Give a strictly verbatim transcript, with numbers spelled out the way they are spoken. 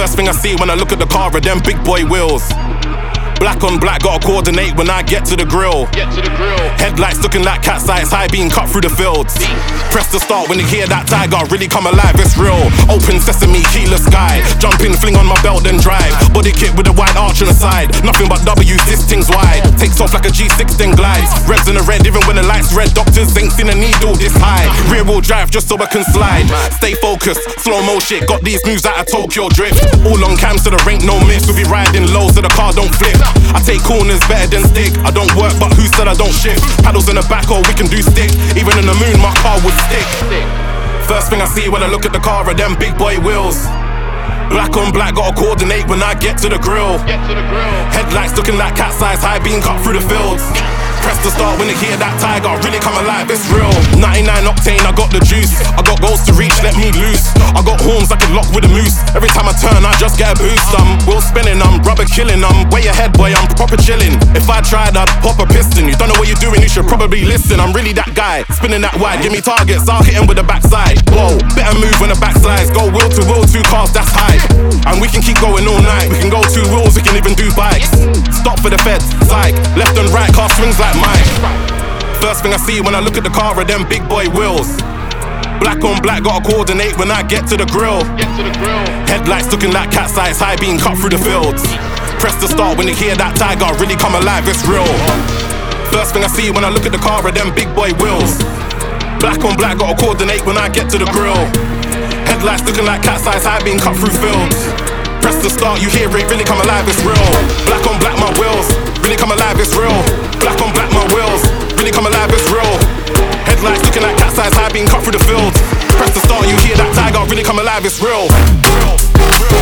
First thing I see when I look at the car are them big boy wheels. Black on black, gotta coordinate when I get to the grill. Get to the grill. Headlights looking like cat's eyes, high being cut through the fields. Press the start when you hear that tiger really come alive, it's real. Open sesame, keyless sky. Jump in, fling on my belt, then drive. Body kit with a wide arch on the side. Nothing but W, this thing's wide. Takes off like a G six, then glides. Reds in the red, even when the lights red. Doctors ain't seen a needle this high. Rear wheel drive just so I can slide. Stay focused, slow mo shit. Got these moves out of Tokyo drift. All on cam so there ain't no miss. We'll be riding low so the car don't flip. I take corners better than stick. I don't work, but who said I don't shift? Paddles in the back, or we can do stick. Even in the moon, my car would stick. First thing I see when I look at the car are them big boy wheels. Black on black, gotta coordinate when I get to the grill. Get to the grill. Headlights looking like cat's eyes, high being cut through the fields. Press the start when you hear that tiger really come alive, it's real. ninety-nine octane, I got the juice. I got goals to reach, let me loose. I got horns I can lock with a moose. Every time I turn, I just get a boost. I'm wheel spinning, I'm rubber killing. I'm way ahead, boy, I'm proper chilling. If I tried, I'd pop a piston. You don't know what you're doing, you should probably listen. I'm really that guy, spinning that wide. Give me targets, I'll hit him with the backside. Whoa, better move when the backslides. Go wheel to wheel, two cars, that's high. And we can keep going all night. We can go two wheels, we can even do bikes. Stop for the feds, psych. Left and right, car swings like mine. First thing I see when I look at the car are them big boy wheels. Black on black, gotta coordinate when I get to the grill. Get to the grill. Headlights looking like cat's eyes, high being cut through the fields. Press the start when you hear that tiger really come alive, it's real. First thing I see when I look at the car are them big boy wheels. Black on black, gotta coordinate when I get to the grill. Headlights looking like cat's eyes, high being cut through fields. Press the start, you hear it really come alive, it's real. Black on black, my wheels really come alive, it's real. Black on black, my wheels really come alive, it's real. Headlights looking like cat's eyes, high being cut through the fields. Press the start, you hear that tiger really come alive, it's real. real.